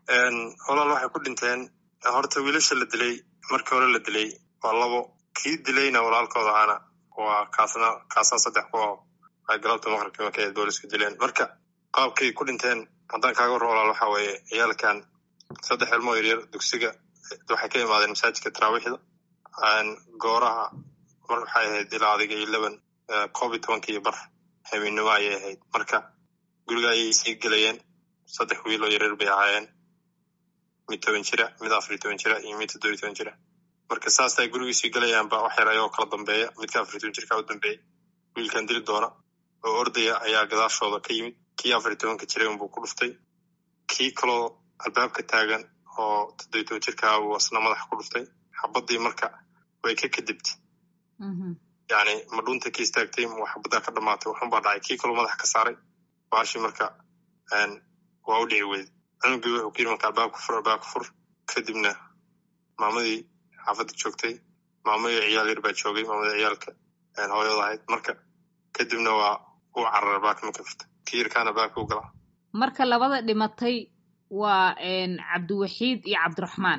walaal waxay ku dhinteen horta wiilasha la dilay markii hore la dilay waa labo kii dilayna walaalkooda ahana waa kaasna saddex ku ay galabta maqribkii markay booliska dileen marka qaabkay ku dhinteen haddaan kaaga warro walaal waxa weeye ciyaalkan saddex ilmo yaryar dugsiga waxay ka imaadeen masaajidka taraawiixda gooraha mar waxay ahayd ilaa adiga 11 iyo bar habeenimo ayay ahayd marka guriga ayay sii gelayeen saddex wiil oo yaryar bay ahaayeen mid 10 jira mid 14 jira iyo mid 17 jira marka saas ay guriga sii galayaan ba wax yar ayoo kala dambeeya midka 14 jirka u dambeeyay wiilkan dil doona oo ordaya ayaa gadaashooda ka yimid kii 14 jiray buu ku dhuftay kii kaloo albaabka taagan oo 17 jirka uu asna madax ku dhuftay xabadii marka way ka kadibtay yani madunta kii istaagtay xabada ka dhamaatay waxaan baa dhacay kii kaloo madax ka saaray baashi marka waa u dhici weyd anugii wuxuu ku yiri marka albaabka fur kadibna maamadii xaafadda joogtay maamadii ciyaal yar baa joogay maamadii ciyaalka hooyada ahayd marka kadibna waa u carar baak marka furta kii yarkaana baak u galaa marka labada dhimatay waa cabdiwaxiid iyo cabdiraxmaan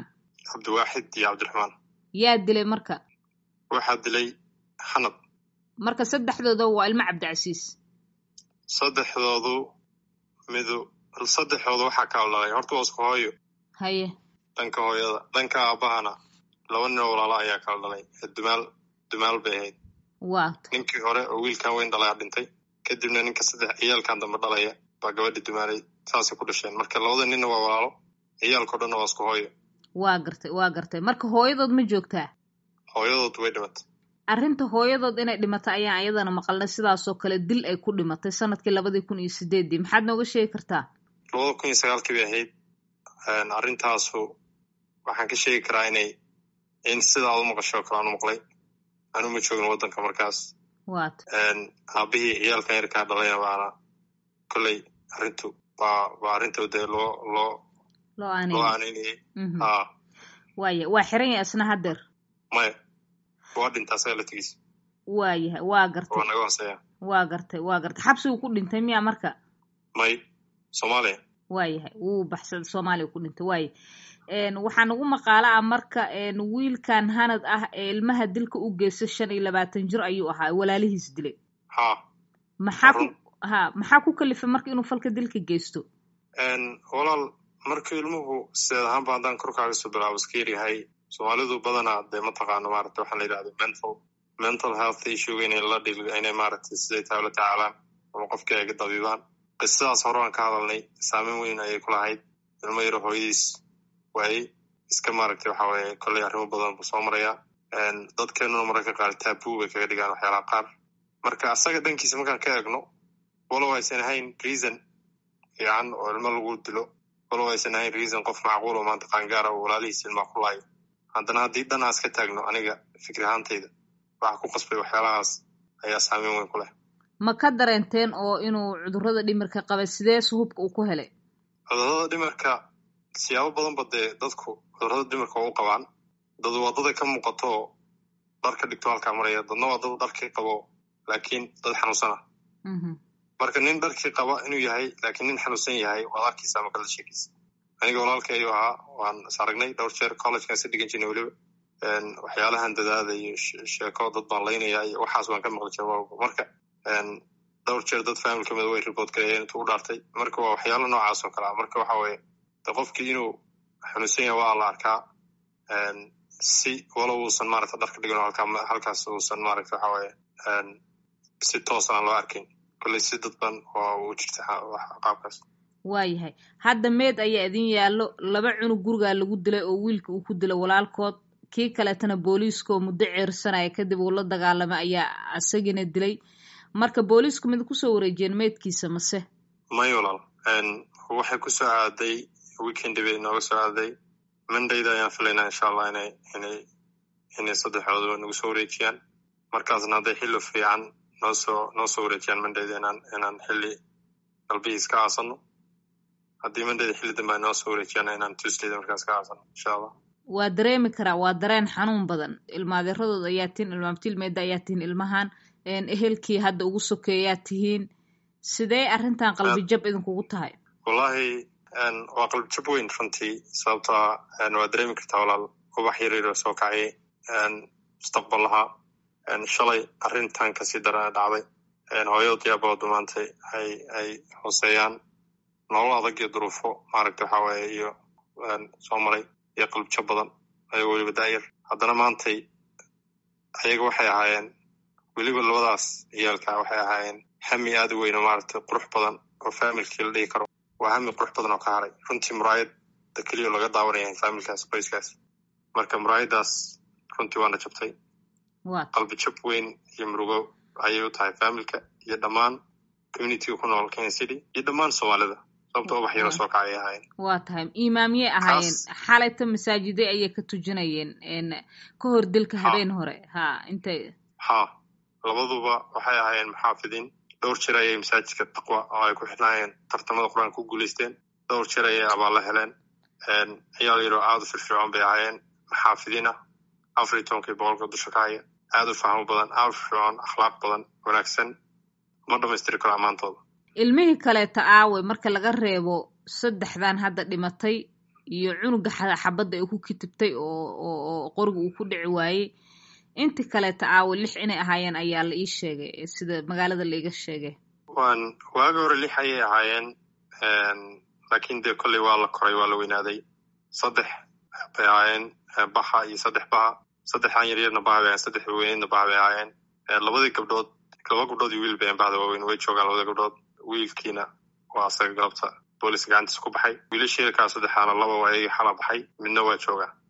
yaa dilay marka waxaa dilay xanad marka saddexdooda waa ilmo cabdicasiis saddexdooda waxaa ka hadlay horta waa isku hooyo haye dhanka hooyada dhanka aabahana laba nin oo walaalo ayaa kala dhalay dumaal bay ahayd waa ninkii hore oo wiilkan weyn dhalay dhintay kadibna ninka saddex ciyaalkan dambe dhalaya baa gabadhi dumaalay saasay ku dhasheen marka labada ninna waa walaalo ciyaalkoo dhanna waa isku hooyo waa gartay marka hooyadood ma joogtaa hooyadood way dhimatay arrinta hooyadood inay dhimatay ayaan iyadana maqalnay sidaasoo kale dil ay ku dhimatay sanadkii 2008 maxaad nooga sheegi kartaa 2009 bay ahayd arrintaasu waxaan ka sheegi karaa in sidaa u maqasho kale aan u maqlay anu ma joogin waddanka markaas aabihii ciyaalkan yarkaa dhalayna baana kolley arrintu waa arrinta dee loo aaneynayay waaya waa xiran yahay isna haddeer maya waa dhinta asaga laftigiisa waayahay waa gartay waa naga hooseeya waa gartay xabsigu ku dhintay miya marka may Soomaaliya waayahay wuu baxsaday Soomaaliya ku dhintay waaya waxaa nagu maqaala ah marka wiilkan hanad ah ee ilmaha dilka u geystay 25 jir ayuu ahaa walaalihiis dilay maxaa ku kalifay marka inuu falka dilka geysto walaal marka ilmuhu sideed ahaanba haddaan korkaaga soo bilaabo iska yaryahay Soomaalidu badanaa dee mataqaano maaragtay waxaa la yidhahdo mental health issue inay maaragtay siday tahay la tacaalaan ama qofkii ay ga dabiibaan qisadaas hore aan ka hadalnay saameyn weyn ayay ku lahayd ilmo yaro hooyadiis waayey iska maaragtay waxa weeye kolley arrimo badan buu soo marayaa dadkeenuna mararka qaar taabuu bay kaga dhigaan waxyaalaha qaar marka asaga dhankiisa markaan ka eegno walow aysan ahayn reason fiican oo ilmo lagu dilo walow aysan ahayn reason qof macquul oo maanta qaangaara oo walaalihiis ilmaa ku laayo haddana haddii dhanaas ka taagno aniga fikir ahaantayda waxa ku qasbay waxyaalahaas ayaa saameyn weyn ku leh ma ka dareenteen oo inuu cudurrada dhimirka qabay sidee suhubka uu ku helay cudurrada dhimirka siyaabo badanba dee dadku cudurrada dhimirka u qabaan dad wadada ka muuqato dharka dhigto halkaa maraya dadna waa dad dharkii qabo laakiin dad xanuunsana marka nin dharkii qaba inuu yahay laakiin nin xanuunsan yahay waad arkaysa ama kala sheekaysa aniga walaalkay ayuu ahaa waan is aragnay dhowr jeer collegekan si dhigan jirnay weliba waxyaalahan dadaada iyo sheeko dad baan laynaya iyo waxaas waan ka maqli jiray marka dhowr jeer dad family kamid way report gareeyeen intuu u dhaartay marka waa waxyaalo noocaas oo kale ah marka waxa weeye qofkii inuu xanuunsan yahay waa la arkaa si walow uusan maaragta dharka dhigan halkaas uusan maaragta waxa weeye si toos aan loo arkin kolley si dadban oo u jirta qaabkaas waayahay hadda meed ayaa idin yaallo 2 cunug gurigaa lagu dilay oo wiilka uu ku dilay walaalkood kii kaleetana booliiskaoo muddo ceersanaya kadib uu la dagaalamay ayaa asagina dilay marka booliisku mid kusoo wareejiyeen meedkiisa mase may walaal waxay ku soo aaday weekend bay nooga soo aaday mondayda ayaan filaynaa insha allah inay saddexdooduba nagu soo wareejiyaan markaasna hadday xilli fiican noo soo wareejiyaan mondayda inaan xilli galbihiis ka aasano haddii mondayda xilli dambe ay noo soo wareejiyaan inaan tuesdayda markaas ka aasano insha allah waa dareemi karaa waa dareen xanuun badan ilmaadeeradood ayaa tihiin ilmaabtilmeeda ayaa tihiin ilmahan ehelkii hadda ugu sokeeyaa tihiin sidee arrintan qalbi jab idinkugu tahay wallahi waa qalbi jab weyn runtii sababtoo waa dareemi kartaa walaal ubax yaryar oo soo kacayay mustaqbal lahaa shalay arrintan kasii darana dhacday hooyada diyaaboodu maantay ay hooseeyaan nolol adag iyo duruufo maaragta waxa waaye iyo soo maray iyo qalbi jab badan ayagoo weliba daayar haddana maantay ayaga waxay ahaayeen weliba labadaas ciyaalka waxay ahaayeen hami aad u weyn oo maaragtay qurux badan oo familkii la dhihi karo waa hami qurux badan oo ka haray runtii muraayadda keliya laga daawanaya familkaas qoyskaas marka muraayaddaas runtii waana jabtay qalbi jab weyn iyo murugo ayay u tahay familka iyo dhammaan communityga ku nool Kenya City iyo dhammaan Soomaalida sababtoo ubax yaro soo kacay ahaayeen waa tahay imaamiyay ahaayeen xalayta masaajiday ayay ka tujinayeen ka hor dilka habeen hore intay labaduba waxay ahaayeen muxaafidiin dhowr jeer ayay masaajidka taqwa oo ay ku xidhnaayeen tartamada qur-aanka ku guulaysteen dhowr jeer ayay abaalla heleen ciyaal yaro aad u firfircoon bay ahaayeen maxaafidiin ah 14 dusha ka haya aad u fahmo badan aad u firfircoon akhlaaq badan wanaagsan ma dhammaystiri karo ammaantooda ilmihii kaleeta aawe marka laga reebo 3 hadda dhimatay iyo cunuga xabadda ay ku kitibtay oo qoriga uu ku dhici waayey inta kaleeta aawe 6 inay ahaayeen ayaa la ii sheegay sida magaalada la iga sheegay waaga hore 6 ayay ahaayeen laakiin dee kolley waa la koray waa la weynaaday 3 bay ahaayeen baxa iyo 3 baha 3 yaryarna baha bay ahaayeen 3 weynna baha bay ahaayeen labadii gabdhood 2 gabdhood iyo wiil bay bahda waaweyn way joogaan labada gabdhood wiilkiina waa asaga galabta booliska gacantiisa ku baxay wiilashii ka 3 2 waa ayaga xala baxay midna waa joogaa